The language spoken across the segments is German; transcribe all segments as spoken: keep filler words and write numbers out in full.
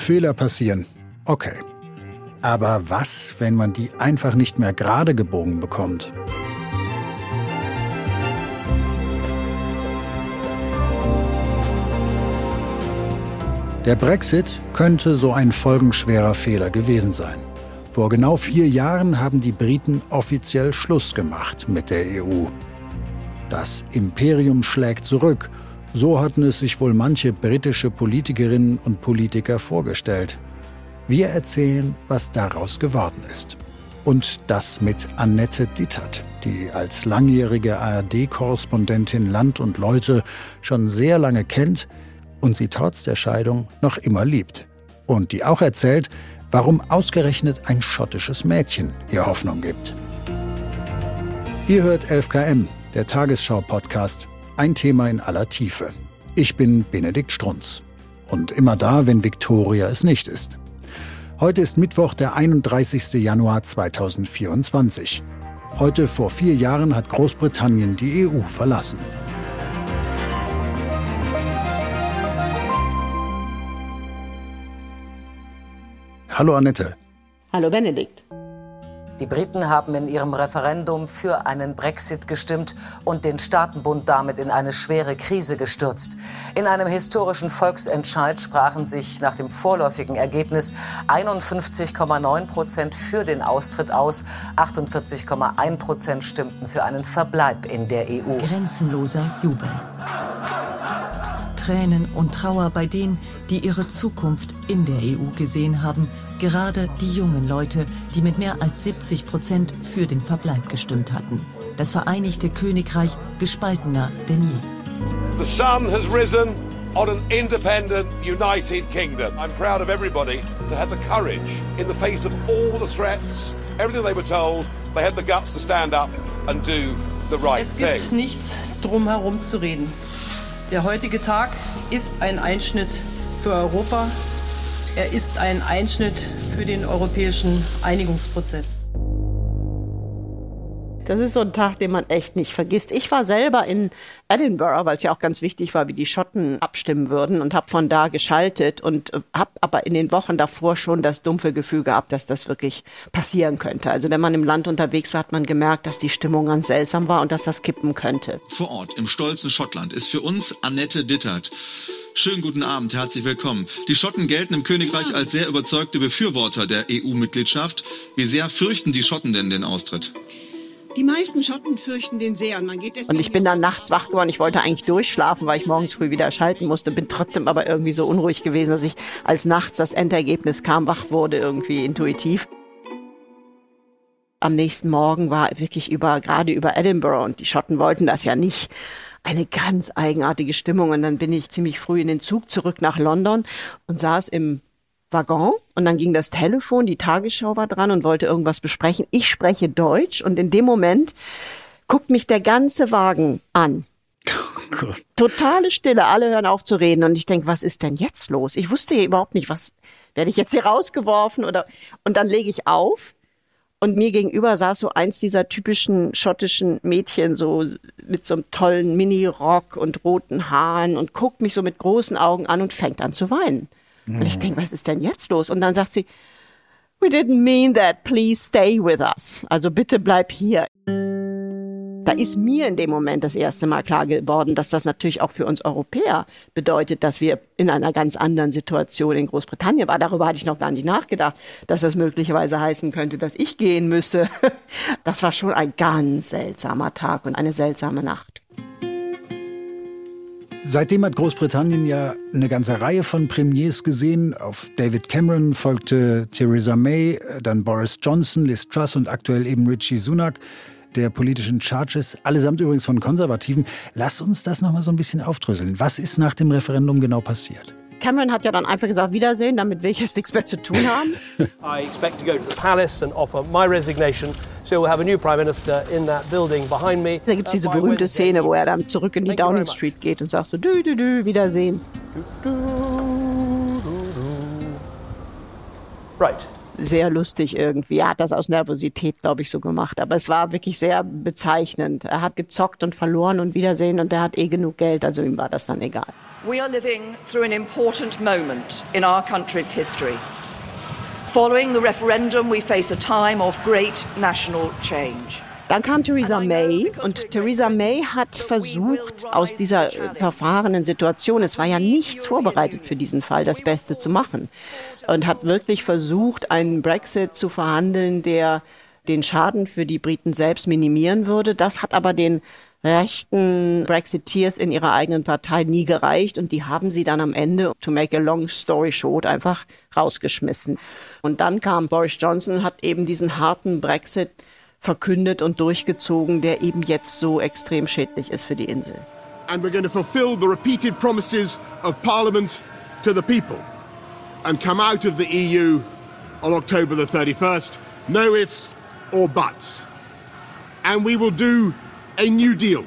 Fehler passieren. Okay. Aber was, wenn man die einfach nicht mehr gerade gebogen bekommt? Der Brexit könnte so ein folgenschwerer Fehler gewesen sein. Vor genau vier Jahren haben die Briten offiziell Schluss gemacht mit der E U. Das Imperium schlägt zurück. So hatten es sich wohl manche britische Politikerinnen und Politiker vorgestellt. Wir erzählen, was daraus geworden ist. Und das mit Annette Dittert, die als langjährige A R D-Korrespondentin Land und Leute schon sehr lange kennt und sie trotz der Scheidung noch immer liebt. Und die auch erzählt, warum ausgerechnet ein schottisches Mädchen ihr Hoffnung gibt. Ihr hört elf K M, der Tagesschau-Podcast. Ein Thema in aller Tiefe. Ich bin Benedikt Strunz. Und immer da, wenn Viktoria es nicht ist. Heute ist Mittwoch, der einunddreißigste Januar zweitausendvierundzwanzig. Heute vor vier Jahren hat Großbritannien die E U verlassen. Hallo Annette. Hallo Benedikt. Die Briten haben in ihrem Referendum für einen Brexit gestimmt und den Staatenbund damit in eine schwere Krise gestürzt. In einem historischen Volksentscheid sprachen sich nach dem vorläufigen Ergebnis einundfünfzig Komma neun Prozent für den Austritt aus, achtundvierzig Komma eins Prozent stimmten für einen Verbleib in der E U. Grenzenloser Jubel. Tränen und Trauer bei denen, die ihre Zukunft in der E U gesehen haben. Gerade die jungen Leute, die mit mehr als siebzig Prozent für den Verbleib gestimmt hatten. Das Vereinigte Königreich gespaltener denn je. The sun has risen on an independent, united kingdom. I'm proud of everybody that had the courage in the face of all the threats, everything they were told, they had the guts to stand up and do the right thing. Es gibt nichts drum herum zu reden. Der heutige Tag ist ein Einschnitt für Europa. Er ist ein Einschnitt für den europäischen Einigungsprozess. Das ist so ein Tag, den man echt nicht vergisst. Ich war selber in Edinburgh, weil es ja auch ganz wichtig war, wie die Schotten abstimmen würden, und habe von da geschaltet und habe aber in den Wochen davor schon das dumpfe Gefühl gehabt, dass das wirklich passieren könnte. Also wenn man im Land unterwegs war, hat man gemerkt, dass die Stimmung ganz seltsam war und dass das kippen könnte. Vor Ort im stolzen Schottland ist für uns Annette Dittert. Schönen guten Abend, herzlich willkommen. Die Schotten gelten im Königreich als sehr überzeugte Befürworter der E U-Mitgliedschaft. Wie sehr fürchten die Schotten denn den Austritt? Die meisten Schotten fürchten den sehr. Und, man geht und ich bin dann nachts wach geworden. Ich wollte eigentlich durchschlafen, weil ich morgens früh wieder schalten musste. Bin trotzdem aber irgendwie so unruhig gewesen, dass ich, als nachts das Endergebnis kam, wach wurde, irgendwie intuitiv. Am nächsten Morgen war wirklich über, gerade über Edinburgh, und die Schotten wollten das ja nicht, eine ganz eigenartige Stimmung. Und dann bin ich ziemlich früh in den Zug zurück nach London und saß im Waggon. Und dann ging das Telefon, die Tagesschau war dran und wollte irgendwas besprechen. Ich spreche Deutsch und in dem Moment guckt mich der ganze Wagen an. Oh Gott. Totale Stille, alle hören auf zu reden. Und ich denke, was ist denn jetzt los? Ich wusste überhaupt nicht, was, werde ich jetzt hier rausgeworfen oder, und dann lege ich auf. Und mir gegenüber saß so eins dieser typischen schottischen Mädchen, so mit so einem tollen Mini-Rock und roten Haaren, und guckt mich so mit großen Augen an und fängt an zu weinen. Mhm. Und ich denke, was ist denn jetzt los? Und dann sagt sie, we didn't mean that, please stay with us. Also bitte bleib hier. Da ist mir in dem Moment das erste Mal klar geworden, dass das natürlich auch für uns Europäer bedeutet, dass wir in einer ganz anderen Situation in Großbritannien waren. Darüber hatte ich noch gar nicht nachgedacht, dass das möglicherweise heißen könnte, dass ich gehen müsse. Das war schon ein ganz seltsamer Tag und eine seltsame Nacht. Seitdem hat Großbritannien ja eine ganze Reihe von Premiers gesehen. Auf David Cameron folgte Theresa May, dann Boris Johnson, Liz Truss und aktuell eben Rishi Sunak, der politischen Charges, allesamt übrigens von Konservativen. Lass uns das noch mal so ein bisschen aufdröseln. Was ist nach dem Referendum genau passiert? Cameron hat ja dann einfach gesagt, Wiedersehen, damit will ich jetzt nichts mehr zu tun haben. I expect to go to the palace and offer my resignation. So we'll have a new prime minister in that building behind me. Da gibt's diese berühmte Szene, wo er dann zurück in die Downing Street geht und sagt so, dü, dü, dü, Wiedersehen. Right. Sehr lustig irgendwie. Er hat das aus Nervosität, glaube ich, so gemacht. Aber es war wirklich sehr bezeichnend. Er hat gezockt und verloren und Wiedersehen, und er hat eh genug Geld, also ihm war das dann egal. We are living through an important moment in our country's history. Following the referendum, we face a time of great national change. Dann kam Theresa May und Theresa May hat versucht, aus dieser verfahrenen Situation, es war ja nichts vorbereitet für diesen Fall, das Beste zu machen. Und hat wirklich versucht, einen Brexit zu verhandeln, der den Schaden für die Briten selbst minimieren würde. Das hat aber den rechten Brexiteers in ihrer eigenen Partei nie gereicht und die haben sie dann am Ende, to make a long story short, einfach rausgeschmissen. Und dann kam Boris Johnson, hat eben diesen harten Brexit verkündet und durchgezogen, der eben jetzt so extrem schädlich ist für die Insel. And we're going to fulfill the repeated promises of Parliament to the people and come out of the E U on October the thirty-first. No ifs or buts. And we will do a new deal,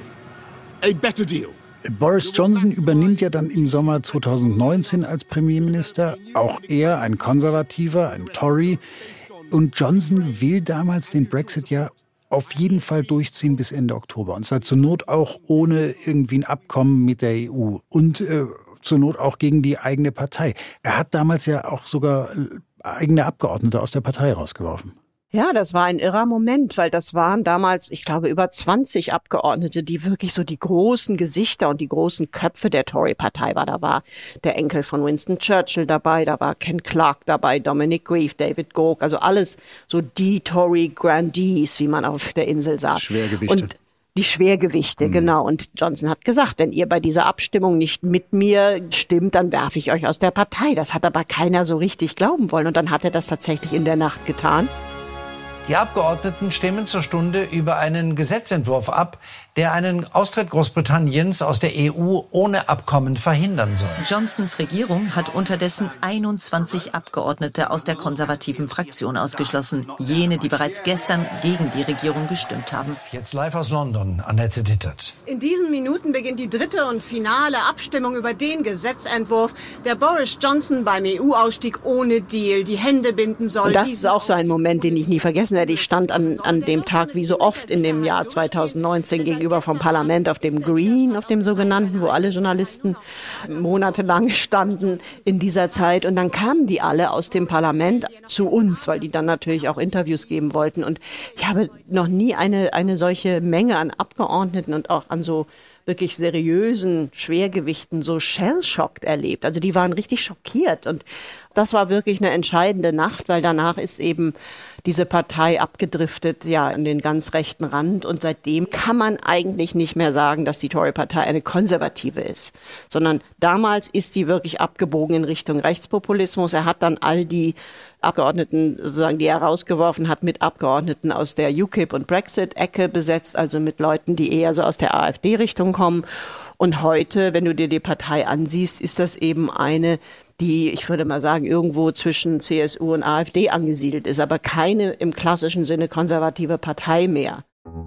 a better deal. Boris Johnson übernimmt ja dann im Sommer zweitausendneunzehn als Premierminister. Auch er, ein Konservativer, ein Tory. Und Johnson will damals den Brexit ja auf jeden Fall durchziehen bis Ende Oktober. Und zwar zur Not auch ohne irgendwie ein Abkommen mit der E U. Und äh, zur Not auch gegen die eigene Partei. Er hat damals ja auch sogar eigene Abgeordnete aus der Partei rausgeworfen. Ja, das war ein irrer Moment, weil das waren damals, ich glaube, über zwanzig Abgeordnete, die wirklich so die großen Gesichter und die großen Köpfe der Tory-Partei war. Da war der Enkel von Winston Churchill dabei, da war Ken Clarke dabei, Dominic Grieve, David Gauke, also alles so die Tory-Grandees, wie man auf der Insel sagt. Schwergewichte. Und die Schwergewichte, mhm. genau. Und Johnson hat gesagt, wenn ihr bei dieser Abstimmung nicht mit mir stimmt, dann werfe ich euch aus der Partei. Das hat aber keiner so richtig glauben wollen. Und dann hat er das tatsächlich in der Nacht getan. Die Abgeordneten stimmen zur Stunde über einen Gesetzentwurf ab, der einen Austritt Großbritanniens aus der E U ohne Abkommen verhindern soll. Johnsons Regierung hat unterdessen einundzwanzig Abgeordnete aus der konservativen Fraktion ausgeschlossen. Jene, die bereits gestern gegen die Regierung gestimmt haben. Jetzt live aus London, Annette Dittert. In diesen Minuten beginnt die dritte und finale Abstimmung über den Gesetzentwurf, der Boris Johnson beim E U-Ausstieg ohne Deal die Hände binden soll. Und das ist auch so ein Moment, den ich nie vergessen werde. Ich stand an, an dem Tag, wie so oft in dem Jahr zweitausendneunzehn, gegenüber vom Parlament auf dem Green, auf dem sogenannten, wo alle Journalisten monatelang standen in dieser Zeit. Und dann kamen die alle aus dem Parlament zu uns, weil die dann natürlich auch Interviews geben wollten. Und ich habe noch nie eine, eine solche Menge an Abgeordneten und auch an so wirklich seriösen Schwergewichten so shell-shocked erlebt. Also die waren richtig schockiert und das war wirklich eine entscheidende Nacht, weil danach ist eben diese Partei abgedriftet, ja, in den ganz rechten Rand und seitdem kann man eigentlich nicht mehr sagen, dass die Tory-Partei eine konservative ist, sondern damals ist die wirklich abgebogen in Richtung Rechtspopulismus. Er hat dann all die Abgeordneten, sozusagen, die er rausgeworfen hat, mit Abgeordneten aus der U K I P und Brexit-Ecke besetzt, also mit Leuten, die eher so aus der AfD-Richtung kommen. Und heute, wenn du dir die Partei ansiehst, ist das eben eine, die, ich würde mal sagen, irgendwo zwischen C S U und AfD angesiedelt ist, aber keine im klassischen Sinne konservative Partei mehr.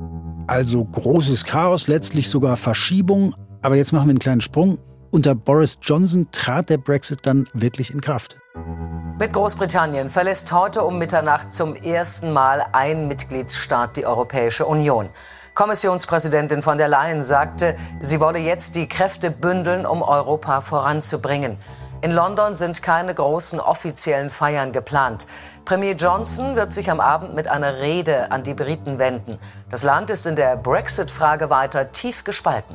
Also großes Chaos, letztlich sogar Verschiebung. Aber jetzt machen wir einen kleinen Sprung. Unter Boris Johnson trat der Brexit dann wirklich in Kraft. Mit Großbritannien verlässt heute um Mitternacht zum ersten Mal ein Mitgliedsstaat die Europäische Union. Kommissionspräsidentin von der Leyen sagte, sie wolle jetzt die Kräfte bündeln, um Europa voranzubringen. In London sind keine großen offiziellen Feiern geplant. Premier Johnson wird sich am Abend mit einer Rede an die Briten wenden. Das Land ist in der Brexit-Frage weiter tief gespalten.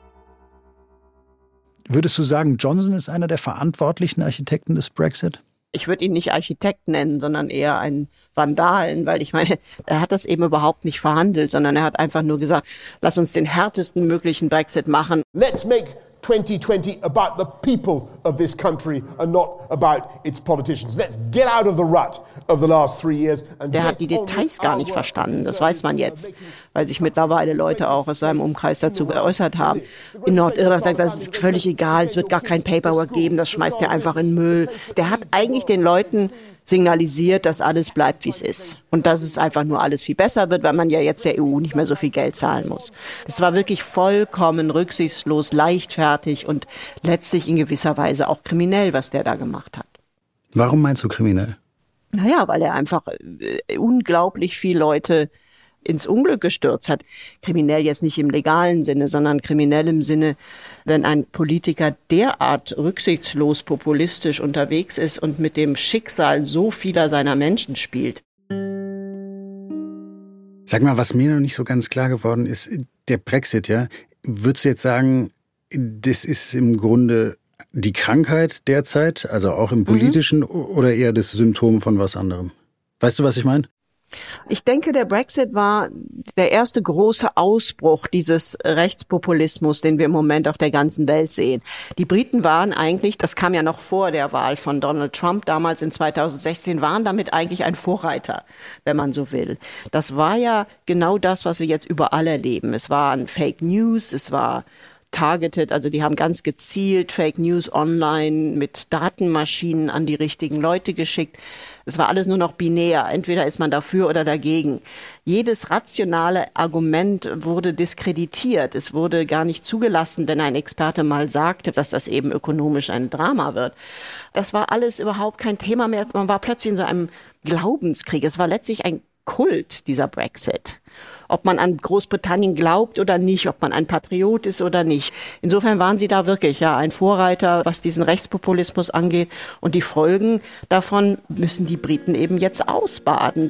Würdest du sagen, Johnson ist einer der verantwortlichen Architekten des Brexit? Ich würde ihn nicht Architekt nennen, sondern eher einen Vandalen, weil ich meine, er hat das eben überhaupt nicht verhandelt, sondern er hat einfach nur gesagt, lass uns den härtesten möglichen Brexit machen. Let's make twenty twenty about the people of this country and not about its politicians. Let's get out of the rut of the last three years. And der hat die Details gar nicht verstanden, das weiß man jetzt, weil sich mittlerweile Leute auch aus seinem Umkreis dazu geäußert haben. In Nordirland sagt er, das ist völlig egal, es wird gar kein Paperwork geben, das schmeißt er einfach in Müll. Der hat eigentlich den Leuten signalisiert, dass alles bleibt, wie es ist. Und dass es einfach nur alles viel besser wird, weil man ja jetzt der E U nicht mehr so viel Geld zahlen muss. Es war wirklich vollkommen rücksichtslos, leichtfertig und letztlich in gewisser Weise auch kriminell, was der da gemacht hat. Warum meinst du kriminell? Naja, weil er einfach äh, unglaublich viele Leute ins Unglück gestürzt hat. Kriminell jetzt nicht im legalen Sinne, sondern kriminell im Sinne, wenn ein Politiker derart rücksichtslos populistisch unterwegs ist und mit dem Schicksal so vieler seiner Menschen spielt. Sag mal, was mir noch nicht so ganz klar geworden ist, der Brexit, ja, würdest du jetzt sagen, das ist im Grunde die Krankheit derzeit, also auch im Politischen, mhm. oder eher das Symptom von was anderem? Weißt du, was ich meine? Ich denke, der Brexit war der erste große Ausbruch dieses Rechtspopulismus, den wir im Moment auf der ganzen Welt sehen. Die Briten waren eigentlich, das kam ja noch vor der Wahl von Donald Trump, damals in zweitausendsechzehn, waren damit eigentlich ein Vorreiter, wenn man so will. Das war ja genau das, was wir jetzt überall erleben. Es waren Fake News, es war targeted, also die haben ganz gezielt Fake News online mit Datenmaschinen an die richtigen Leute geschickt. Es war alles nur noch binär. Entweder ist man dafür oder dagegen. Jedes rationale Argument wurde diskreditiert. Es wurde gar nicht zugelassen, wenn ein Experte mal sagte, dass das eben ökonomisch ein Drama wird. Das war alles überhaupt kein Thema mehr. Man war plötzlich in so einem Glaubenskrieg. Es war letztlich ein Kult, dieser Brexit. Ob man an Großbritannien glaubt oder nicht, ob man ein Patriot ist oder nicht. Insofern waren sie da wirklich ja ein Vorreiter, was diesen Rechtspopulismus angeht. Und die Folgen davon müssen die Briten eben jetzt ausbaden.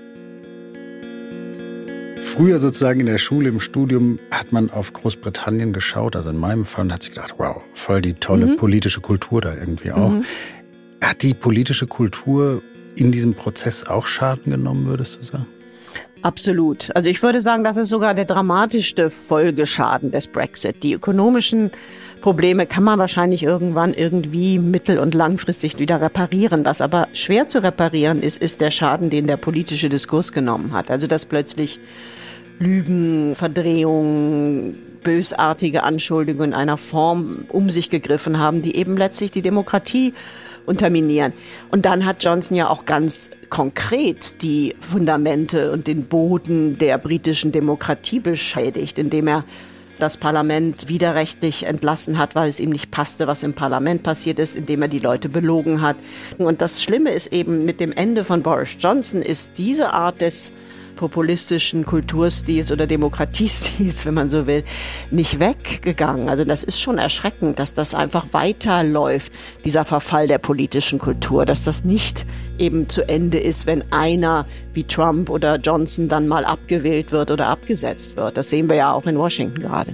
Früher sozusagen in der Schule, im Studium, hat man auf Großbritannien geschaut. Also in meinem Fall hat sich gedacht, wow, voll die tolle mhm. politische Kultur da irgendwie auch. Mhm. Hat die politische Kultur in diesem Prozess auch Schaden genommen, würdest du sagen? Absolut. Also ich würde sagen, das ist sogar der dramatischste Folgeschaden des Brexit. Die ökonomischen Probleme kann man wahrscheinlich irgendwann irgendwie mittel- und langfristig wieder reparieren. Was aber schwer zu reparieren ist, ist der Schaden, den der politische Diskurs genommen hat. Also dass plötzlich Lügen, Verdrehungen, bösartige Anschuldigungen in einer Form um sich gegriffen haben, die eben letztlich die Demokratie unterminieren. Und dann hat Johnson ja auch ganz konkret die Fundamente und den Boden der britischen Demokratie beschädigt, indem er das Parlament widerrechtlich entlassen hat, weil es ihm nicht passte, was im Parlament passiert ist, indem er die Leute belogen hat. Und das Schlimme ist eben, mit dem Ende von Boris Johnson ist diese Art des populistischen Kulturstils oder Demokratiestils, wenn man so will, nicht weggegangen. Also das ist schon erschreckend, dass das einfach weiterläuft, dieser Verfall der politischen Kultur, dass das nicht eben zu Ende ist, wenn einer wie Trump oder Johnson dann mal abgewählt wird oder abgesetzt wird. Das sehen wir ja auch in Washington gerade.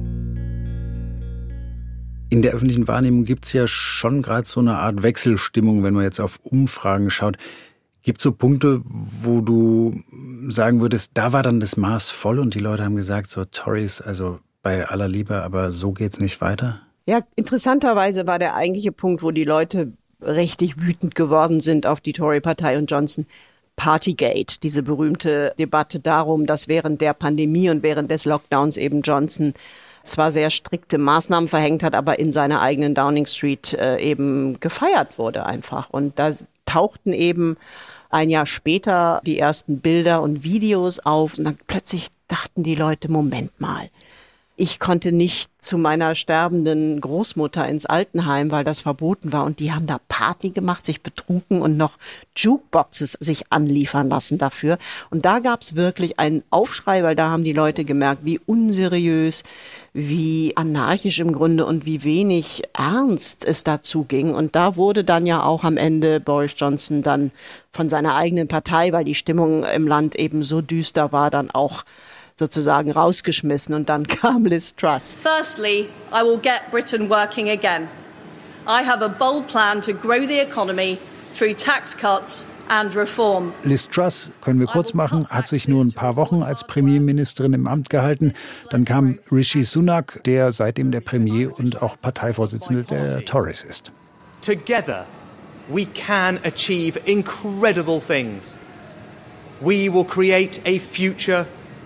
In der öffentlichen Wahrnehmung gibt es ja schon gerade so eine Art Wechselstimmung, wenn man jetzt auf Umfragen schaut. Gibt es so Punkte, wo du sagen würdest, da war dann das Maß voll und die Leute haben gesagt, so Tories, also bei aller Liebe, aber so geht's nicht weiter? Ja, interessanterweise war der eigentliche Punkt, wo die Leute richtig wütend geworden sind auf die Tory-Partei und Johnson, Partygate, diese berühmte Debatte darum, dass während der Pandemie und während des Lockdowns eben Johnson zwar sehr strikte Maßnahmen verhängt hat, aber in seiner eigenen Downing Street äh, eben gefeiert wurde einfach. Und da tauchten eben ein Jahr später die ersten Bilder und Videos auf und dann plötzlich dachten die Leute, Moment mal, ich konnte nicht zu meiner sterbenden Großmutter ins Altenheim, weil das verboten war. Und die haben da Party gemacht, sich betrunken und noch Jukeboxes sich anliefern lassen dafür. Und da gab es wirklich einen Aufschrei, weil da haben die Leute gemerkt, wie unseriös, wie anarchisch im Grunde und wie wenig ernst es dazu ging. Und da wurde dann ja auch am Ende Boris Johnson dann von seiner eigenen Partei, weil die Stimmung im Land eben so düster war, dann auch sozusagen rausgeschmissen und dann kam Liz Truss. Firstly, I will get Britain working again. I have a bold plan to grow the economy through tax cuts and reform. Liz Truss, können wir kurz machen, hat sich nur ein paar Wochen als Premierministerin im Amt gehalten. Dann kam Rishi Sunak, der seitdem der Premier und auch Parteivorsitzende der Tories ist. Together we can achieve incredible things. We will create a future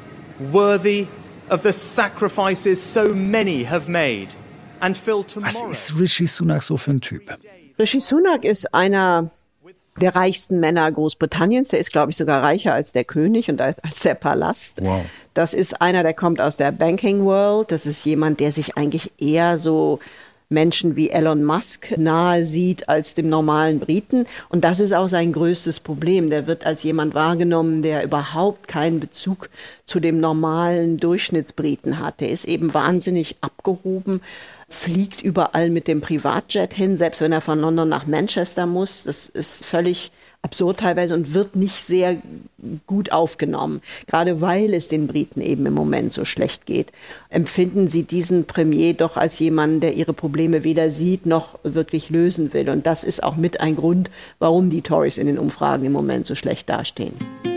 worthy of the sacrifices so many have made and fill tomorrow. Was ist Rishi Sunak so für ein Typ? Rishi Sunak ist einer der reichsten Männer Großbritanniens. Der ist, glaube ich, sogar reicher als der König und als der Palast. Wow. Das ist einer, der kommt aus der Banking World. Das ist jemand, der sich eigentlich eher so Menschen wie Elon Musk nahe sieht als dem normalen Briten. Und das ist auch sein größtes Problem. Der wird als jemand wahrgenommen, der überhaupt keinen Bezug zu dem normalen Durchschnittsbriten hat. Der ist eben wahnsinnig abgehoben, fliegt überall mit dem Privatjet hin, selbst wenn er von London nach Manchester muss. Das ist völlig absurd teilweise und wird nicht sehr gut aufgenommen. Gerade weil es den Briten eben im Moment so schlecht geht, empfinden sie diesen Premier doch als jemanden, der ihre Probleme weder sieht noch wirklich lösen will. Und das ist auch mit ein Grund, warum die Tories in den Umfragen im Moment so schlecht dastehen.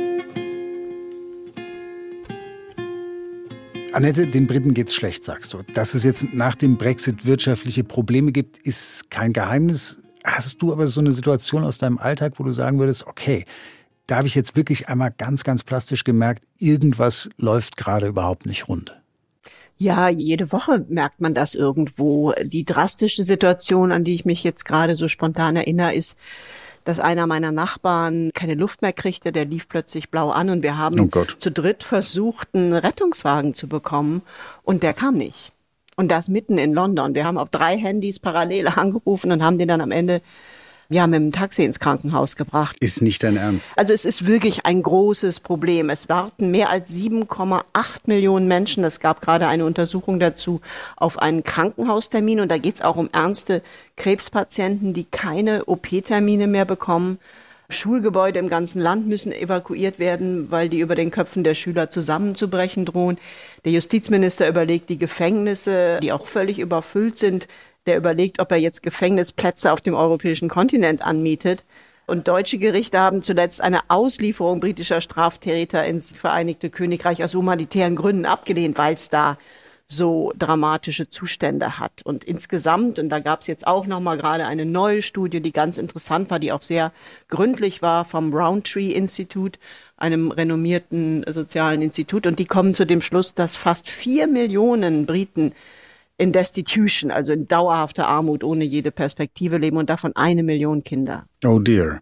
Annette, den Briten geht's schlecht, sagst du. Dass es jetzt nach dem Brexit wirtschaftliche Probleme gibt, ist kein Geheimnis. Hast du aber so eine Situation aus deinem Alltag, wo du sagen würdest, okay, da habe ich jetzt wirklich einmal ganz, ganz plastisch gemerkt, irgendwas läuft gerade überhaupt nicht rund? Ja, jede Woche merkt man das irgendwo. Die drastische Situation, an die ich mich jetzt gerade so spontan erinnere, ist, dass einer meiner Nachbarn keine Luft mehr kriegte, der lief plötzlich blau an und wir haben oh zu dritt versucht, einen Rettungswagen zu bekommen und der kam nicht. Und das mitten in London. Wir haben auf drei Handys parallel angerufen und haben den dann am Ende ja, mit dem Taxi ins Krankenhaus gebracht. Ist nicht dein Ernst? Also es ist wirklich ein großes Problem. Es warten mehr als sieben Komma acht Millionen Menschen, es gab gerade eine Untersuchung dazu, auf einen Krankenhaustermin. Und da geht es auch um ernste Krebspatienten, die keine O P-Termine mehr bekommen. Schulgebäude im ganzen Land müssen evakuiert werden, weil die über den Köpfen der Schüler zusammenzubrechen drohen. Der Justizminister überlegt, die Gefängnisse, die auch völlig überfüllt sind, der überlegt, ob er jetzt Gefängnisplätze auf dem europäischen Kontinent anmietet. Und deutsche Gerichte haben zuletzt eine Auslieferung britischer Straftäter ins Vereinigte Königreich aus humanitären Gründen abgelehnt, weil es da so dramatische Zustände hat. Und insgesamt, und da gab es jetzt auch noch mal gerade eine neue Studie, die ganz interessant war, die auch sehr gründlich war, vom Rowntree Institute, einem renommierten sozialen Institut. Und die kommen zu dem Schluss, dass fast vier Millionen Briten in Destitution, also in dauerhafter Armut ohne jede Perspektive leben und davon eine Million Kinder. Oh dear.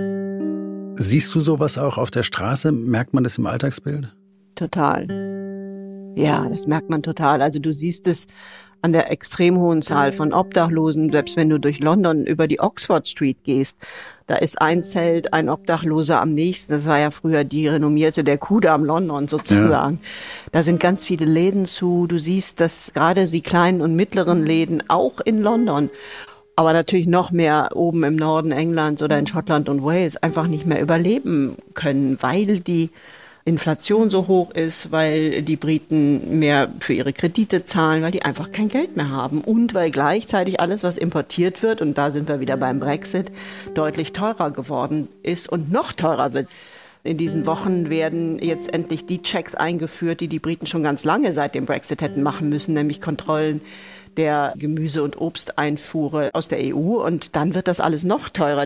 Siehst du sowas auch auf der Straße? Merkt man das im Alltagsbild? Total. Ja, das merkt man total. Also du siehst es an der extrem hohen Zahl von Obdachlosen, selbst wenn du durch London über die Oxford Street gehst. Da ist ein Zelt, ein Obdachloser am nächsten. Das war ja früher die renommierte der Kudamm London sozusagen. Ja. Da sind ganz viele Läden zu. Du siehst, dass gerade die kleinen und mittleren Läden auch in London, aber natürlich noch mehr oben im Norden Englands oder in Schottland und Wales einfach nicht mehr überleben können, weil die Inflation so hoch ist, weil die Briten mehr für ihre Kredite zahlen, weil die einfach kein Geld mehr haben und weil gleichzeitig alles, was importiert wird, und da sind wir wieder beim Brexit, deutlich teurer geworden ist und noch teurer wird. In diesen Wochen werden jetzt endlich die Checks eingeführt, die die Briten schon ganz lange seit dem Brexit hätten machen müssen, nämlich Kontrollen der Gemüse- und Obsteinfuhre aus der E U, und dann wird das alles noch teurer.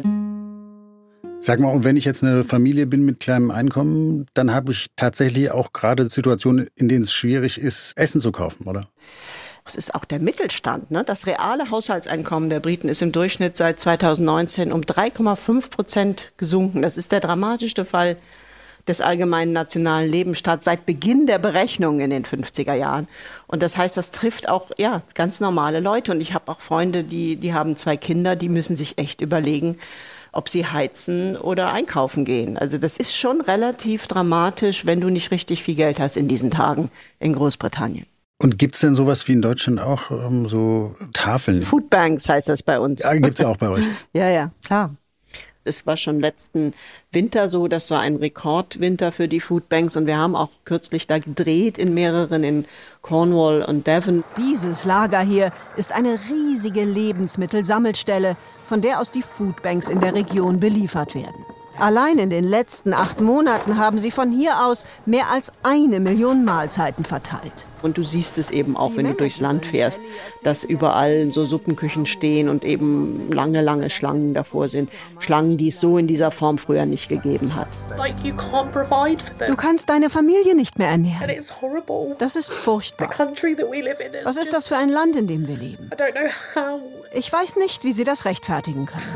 Sag mal, und wenn ich jetzt eine Familie bin mit kleinem Einkommen, dann habe ich tatsächlich auch gerade Situationen, in denen es schwierig ist, Essen zu kaufen, oder? Es ist auch der Mittelstand, ne? Das reale Haushaltseinkommen der Briten ist im Durchschnitt seit zweitausendneunzehn um drei Komma fünf Prozent gesunken. Das ist der dramatischste Fall des allgemeinen nationalen Lebensstandards seit Beginn der Berechnung in den fünfziger Jahren. Und das heißt, das trifft auch ja ganz normale Leute. Und ich habe auch Freunde, die, die haben zwei Kinder, die müssen sich echt überlegen, ob sie heizen oder einkaufen gehen. Also das ist schon relativ dramatisch, wenn du nicht richtig viel Geld hast in diesen Tagen in Großbritannien. Und gibt's denn sowas wie in Deutschland auch, um, so Tafeln? Foodbanks heißt das bei uns. Ja, gibt's ja auch bei euch. Ja, ja, klar. Es war schon letzten Winter so, das war ein Rekordwinter für die Foodbanks und wir haben auch kürzlich da gedreht in mehreren, in Cornwall und Devon. Dieses Lager hier ist eine riesige Lebensmittelsammelstelle, von der aus die Foodbanks in der Region beliefert werden. Allein in den letzten acht Monaten haben sie von hier aus mehr als eine Million Mahlzeiten verteilt. Und du siehst es eben auch, wenn du durchs Land fährst, dass überall so Suppenküchen stehen und eben lange, lange Schlangen davor sind. Schlangen, die es so in dieser Form früher nicht gegeben hat. Du kannst deine Familie nicht mehr ernähren. Das ist furchtbar. Was ist das für ein Land, in dem wir leben? Ich weiß nicht, wie sie das rechtfertigen können.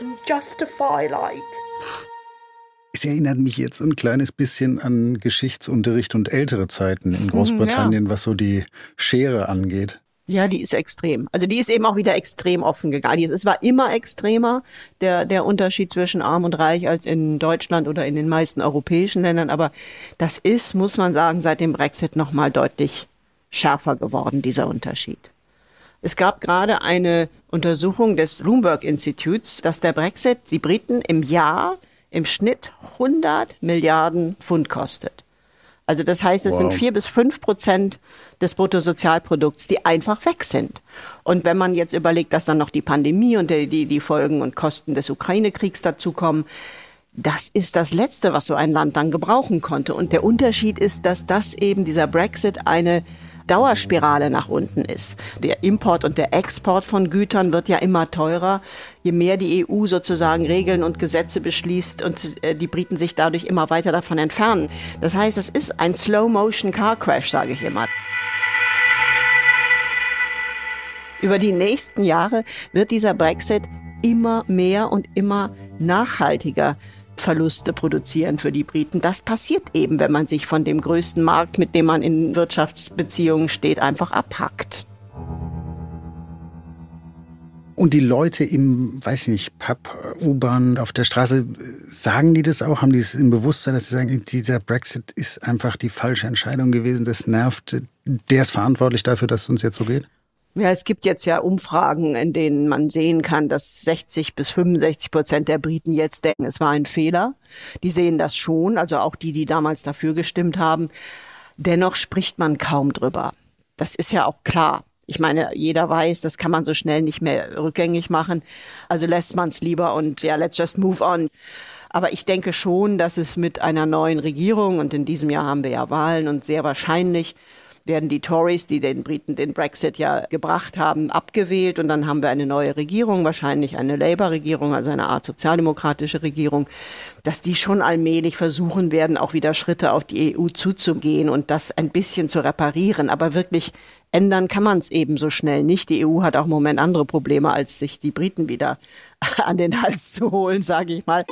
Es erinnert mich jetzt ein kleines bisschen an Geschichtsunterricht und ältere Zeiten in Großbritannien, ja, was so die Schere angeht. Ja, die ist extrem. Also die ist eben auch wieder extrem offen gegangen. Es war immer extremer, der, der Unterschied zwischen Arm und Reich, als in Deutschland oder in den meisten europäischen Ländern. Aber das ist, muss man sagen, seit dem Brexit nochmal deutlich schärfer geworden, dieser Unterschied. Es gab gerade eine Untersuchung des Bloomberg Instituts, dass der Brexit die Briten im Jahr im Schnitt hundert Milliarden Pfund kostet. Also das heißt, es wow. sind vier bis fünf Prozent des Bruttosozialprodukts, die einfach weg sind. Und wenn man jetzt überlegt, dass dann noch die Pandemie und die, die, die Folgen und Kosten des Ukraine-Kriegs dazukommen, das ist das Letzte, was so ein Land dann gebrauchen konnte. Und der Unterschied ist, dass das eben, dieser Brexit, eine Dauerspirale nach unten ist. Der Import und der Export von Gütern wird ja immer teurer, je mehr die E U sozusagen Regeln und Gesetze beschließt und die Briten sich dadurch immer weiter davon entfernen. Das heißt, es ist ein Slow-Motion-Car-Crash, sage ich immer. Über die nächsten Jahre wird dieser Brexit immer mehr und immer nachhaltiger Verluste produzieren für die Briten. Das passiert eben, wenn man sich von dem größten Markt, mit dem man in Wirtschaftsbeziehungen steht, einfach abhackt. Und die Leute im, weiß ich nicht, Pub, U-Bahn, auf der Straße, sagen die das auch? Haben die es im Bewusstsein, dass sie sagen, dieser Brexit ist einfach die falsche Entscheidung gewesen, das nervt, der ist verantwortlich dafür, dass es uns jetzt so geht? Ja, es gibt jetzt ja Umfragen, in denen man sehen kann, dass sechzig bis fünfundsechzig Prozent der Briten jetzt denken, es war ein Fehler. Die sehen das schon, also auch die, die damals dafür gestimmt haben. Dennoch spricht man kaum drüber. Das ist ja auch klar. Ich meine, jeder weiß, das kann man so schnell nicht mehr rückgängig machen. Also lässt man es lieber und ja, let's just move on. Aber ich denke schon, dass es mit einer neuen Regierung, und in diesem Jahr haben wir ja Wahlen und sehr wahrscheinlich werden die Tories, die den Briten den Brexit ja gebracht haben, abgewählt. Und dann haben wir eine neue Regierung, wahrscheinlich eine Labour-Regierung, also eine Art sozialdemokratische Regierung, dass die schon allmählich versuchen werden, auch wieder Schritte auf die E U zuzugehen und das ein bisschen zu reparieren. Aber wirklich ändern kann man es eben so schnell nicht. Die E U hat auch im Moment andere Probleme, als sich die Briten wieder an den Hals zu holen, sage ich mal.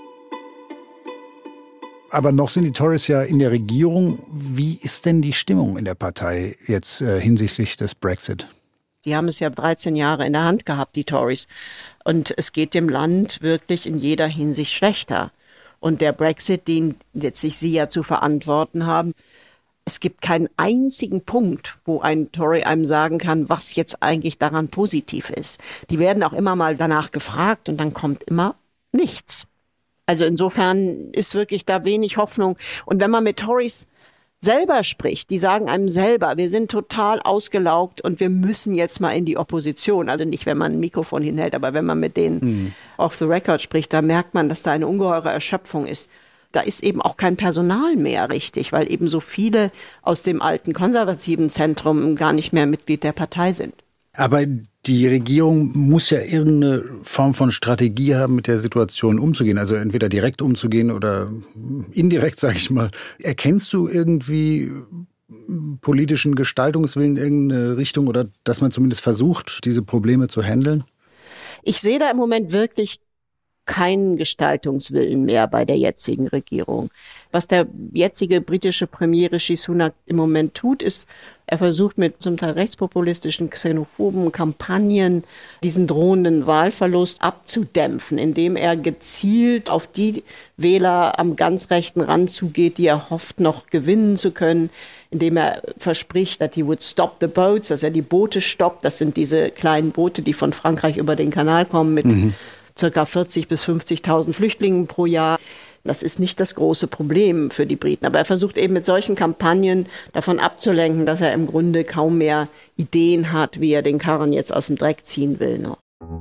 Aber noch sind die Tories ja in der Regierung. Wie ist denn die Stimmung in der Partei jetzt äh, hinsichtlich des Brexit? Die haben es ja dreizehn Jahre in der Hand gehabt, die Tories. Und es geht dem Land wirklich in jeder Hinsicht schlechter. Und der Brexit, den letztlich Sie ja zu verantworten haben, es gibt keinen einzigen Punkt, wo ein Tory einem sagen kann, was jetzt eigentlich daran positiv ist. Die werden auch immer mal danach gefragt und dann kommt immer nichts. Also insofern ist wirklich da wenig Hoffnung. Und wenn man mit Tories selber spricht, die sagen einem selber, wir sind total ausgelaugt und wir müssen jetzt mal in die Opposition. Also nicht, wenn man ein Mikrofon hinhält, aber wenn man mit denen mhm. off the record spricht, da merkt man, dass da eine ungeheure Erschöpfung ist. Da ist eben auch kein Personal mehr richtig, weil eben so viele aus dem alten konservativen Zentrum gar nicht mehr Mitglied der Partei sind. Aber die Regierung muss ja irgendeine Form von Strategie haben, mit der Situation umzugehen. Also entweder direkt umzugehen oder indirekt, sage ich mal. Erkennst du irgendwie politischen Gestaltungswillen in irgendeine Richtung oder dass man zumindest versucht, diese Probleme zu handeln? Ich sehe da im Moment wirklich keinen Gestaltungswillen mehr bei der jetzigen Regierung. Was der jetzige britische Premier Rishi Sunak im Moment tut, ist, er versucht mit zum Teil rechtspopulistischen, xenophoben Kampagnen diesen drohenden Wahlverlust abzudämpfen, indem er gezielt auf die Wähler am ganz rechten Rand zugeht, die er hofft, noch gewinnen zu können, indem er verspricht, that he would stop the boats, dass er die Boote stoppt. Das sind diese kleinen Boote, die von Frankreich über den Kanal kommen mit mhm. circa vierzig bis fünfzigtausend Flüchtlingen pro Jahr. Das ist nicht das große Problem für die Briten. Aber er versucht eben mit solchen Kampagnen davon abzulenken, dass er im Grunde kaum mehr Ideen hat, wie er den Karren jetzt aus dem Dreck ziehen will noch.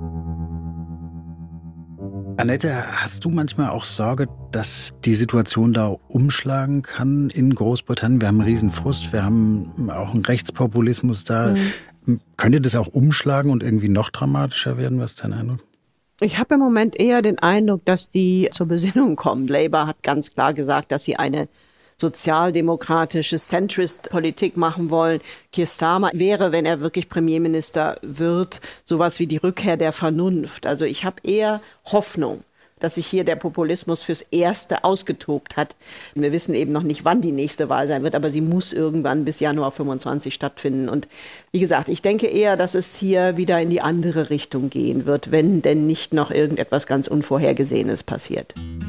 Annette, hast du manchmal auch Sorge, dass die Situation da umschlagen kann in Großbritannien? Wir haben einen riesen Frust, wir haben auch einen Rechtspopulismus da. Mhm. Könnte das auch umschlagen und irgendwie noch dramatischer werden? Was ist dein Eindruck? Ich habe im Moment eher den Eindruck, dass die zur Besinnung kommen. Labour hat ganz klar gesagt, dass sie eine sozialdemokratische Centrist-Politik machen wollen. Keir Starmer wäre, wenn er wirklich Premierminister wird, sowas wie die Rückkehr der Vernunft. Also ich habe eher Hoffnung, dass sich hier der Populismus fürs Erste ausgetobt hat. Wir wissen eben noch nicht, wann die nächste Wahl sein wird, aber sie muss irgendwann bis Januar fünfundzwanzig stattfinden. Und wie gesagt, ich denke eher, dass es hier wieder in die andere Richtung gehen wird, wenn denn nicht noch irgendetwas ganz Unvorhergesehenes passiert.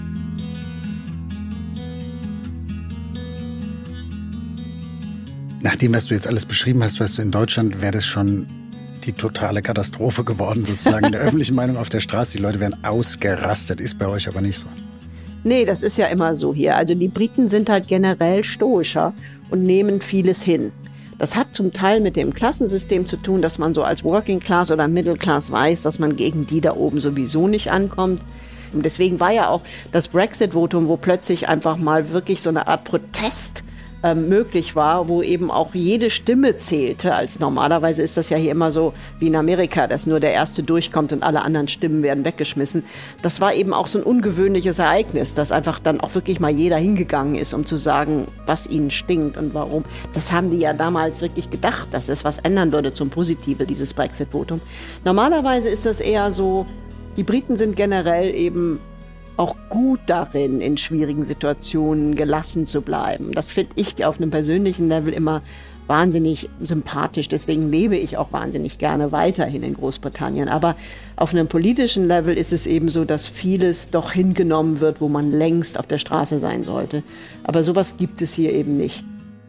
Nach dem, was du jetzt alles beschrieben hast, weißt du, in Deutschland wäre das schon die totale Katastrophe geworden, sozusagen in der öffentlichen Meinung auf der Straße. Die Leute wären ausgerastet, ist bei euch aber nicht so. Nee, das ist ja immer so hier. Also die Briten sind halt generell stoischer und nehmen vieles hin. Das hat zum Teil mit dem Klassensystem zu tun, dass man so als Working Class oder Middle Class weiß, dass man gegen die da oben sowieso nicht ankommt. Und deswegen war ja auch das Brexit-Votum, wo plötzlich einfach mal wirklich so eine Art Protest möglich war, wo eben auch jede Stimme zählte, als normalerweise ist das ja hier immer so wie in Amerika, dass nur der Erste durchkommt und alle anderen Stimmen werden weggeschmissen. Das war eben auch so ein ungewöhnliches Ereignis, dass einfach dann auch wirklich mal jeder hingegangen ist, um zu sagen, was ihnen stinkt und warum. Das haben die ja damals wirklich gedacht, dass es was ändern würde zum Positiven, dieses Brexit-Votum. Normalerweise ist das eher so, die Briten sind generell eben auch gut darin, in schwierigen Situationen gelassen zu bleiben. Das finde ich auf einem persönlichen Level immer wahnsinnig sympathisch. Deswegen lebe ich auch wahnsinnig gerne weiterhin in Großbritannien. Aber auf einem politischen Level ist es eben so, dass vieles doch hingenommen wird, wo man längst auf der Straße sein sollte. Aber sowas gibt es hier eben nicht.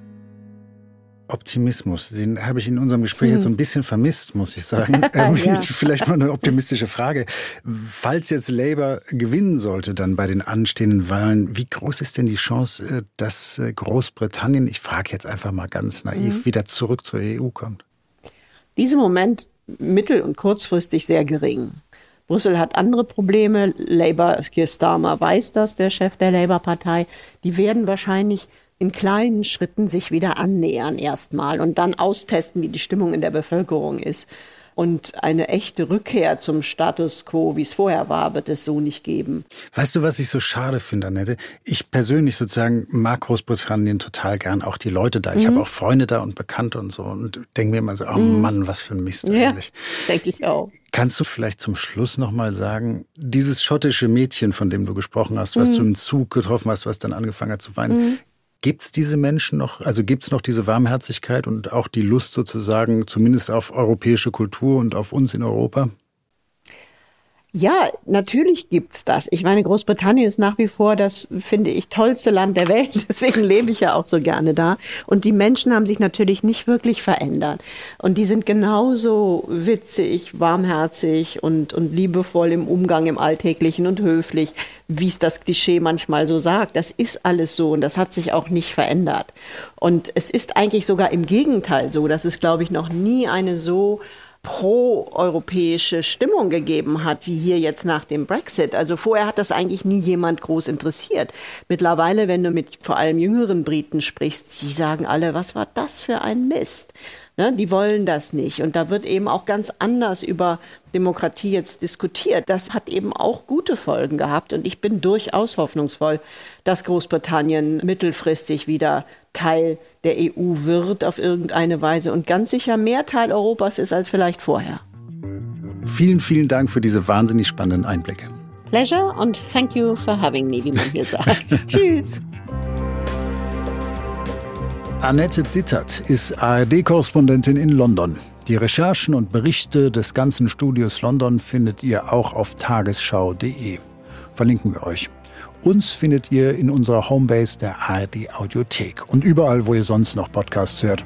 Optimismus, den habe ich in unserem Gespräch hm. jetzt so ein bisschen vermisst, muss ich sagen. Ähm, ja. Vielleicht mal eine optimistische Frage. Falls jetzt Labour gewinnen sollte dann bei den anstehenden Wahlen, wie groß ist denn die Chance, dass Großbritannien, ich frage jetzt einfach mal ganz naiv, hm. wieder zurück zur E U kommt? Diesem Moment mittel- und kurzfristig sehr gering. Brüssel hat andere Probleme. Labour, Keir Starmer weiß das, der Chef der Labour-Partei. Die werden wahrscheinlich in kleinen Schritten sich wieder annähern erstmal und dann austesten, wie die Stimmung in der Bevölkerung ist. Und eine echte Rückkehr zum Status quo, wie es vorher war, wird es so nicht geben. Weißt du, was ich so schade finde, Annette? Ich persönlich sozusagen mag Großbritannien total gern, auch die Leute da. Ich mhm. habe auch Freunde da und Bekannte und so und denke mir immer so, oh mhm. Mann, was für ein Mist eigentlich. Ja, denke ich auch. Kannst du vielleicht zum Schluss nochmal sagen, dieses schottische Mädchen, von dem du gesprochen hast, was mhm. du im Zug getroffen hast, was dann angefangen hat zu weinen, mhm. Gibt's diese Menschen noch, also gibt's noch diese Warmherzigkeit und auch die Lust sozusagen, zumindest auf europäische Kultur und auf uns in Europa? Ja, natürlich gibt's das. Ich meine, Großbritannien ist nach wie vor das, finde ich, tollste Land der Welt. Deswegen lebe ich ja auch so gerne da. Und die Menschen haben sich natürlich nicht wirklich verändert. Und die sind genauso witzig, warmherzig und, und liebevoll im Umgang im Alltäglichen und höflich, wie es das Klischee manchmal so sagt. Das ist alles so und das hat sich auch nicht verändert. Und es ist eigentlich sogar im Gegenteil so, dass es, glaube ich, noch nie eine so pro-europäische Stimmung gegeben hat, wie hier jetzt nach dem Brexit. Also vorher hat das eigentlich nie jemand groß interessiert. Mittlerweile, wenn du mit vor allem jüngeren Briten sprichst, die sagen alle, was war das für ein Mist? Ne, die wollen das nicht. Und da wird eben auch ganz anders über Demokratie jetzt diskutiert. Das hat eben auch gute Folgen gehabt. Und ich bin durchaus hoffnungsvoll, dass Großbritannien mittelfristig wieder Teil der E U wird auf irgendeine Weise und ganz sicher mehr Teil Europas ist als vielleicht vorher. Vielen, vielen Dank für diese wahnsinnig spannenden Einblicke. Pleasure und thank you for having me, wie man hier sagt. Tschüss. Annette Dittert ist A R D-Korrespondentin in London. Die Recherchen und Berichte des ganzen Studios London findet ihr auch auf tagesschau punkt de. Verlinken wir euch. Uns findet ihr in unserer Homebase der A R D-Audiothek und überall, wo ihr sonst noch Podcasts hört.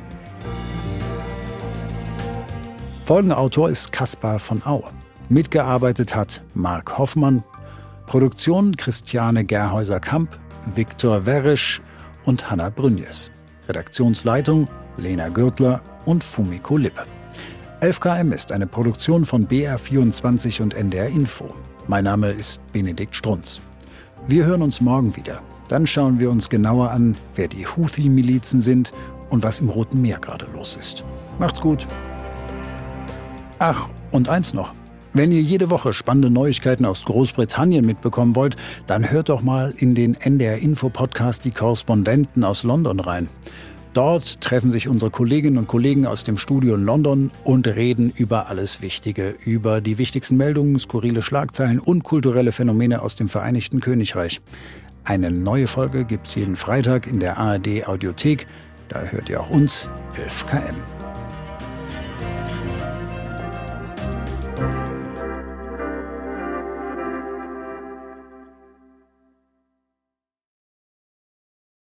Folgenautor ist Kaspar von Au. Mitgearbeitet hat Mark Hoffmann. Produktion Christiane Gerhäuser-Kamp, Viktor Weresch und Hanna Brünjes. Redaktionsleitung Lena Gürtler und Fumiko Lippe. elf K M ist eine Produktion von B R vierundzwanzig und N D R Info. Mein Name ist Benedikt Strunz. Wir hören uns morgen wieder. Dann schauen wir uns genauer an, wer die Houthi-Milizen sind und was im Roten Meer gerade los ist. Macht's gut. Ach, und eins noch. Wenn ihr jede Woche spannende Neuigkeiten aus Großbritannien mitbekommen wollt, dann hört doch mal in den N D R Info Podcast Die Korrespondenten aus London rein. Dort treffen sich unsere Kolleginnen und Kollegen aus dem Studio in London und reden über alles Wichtige, über die wichtigsten Meldungen, skurrile Schlagzeilen und kulturelle Phänomene aus dem Vereinigten Königreich. Eine neue Folge gibt's jeden Freitag in der A R D Audiothek. Da hört ihr auch uns, elf K M.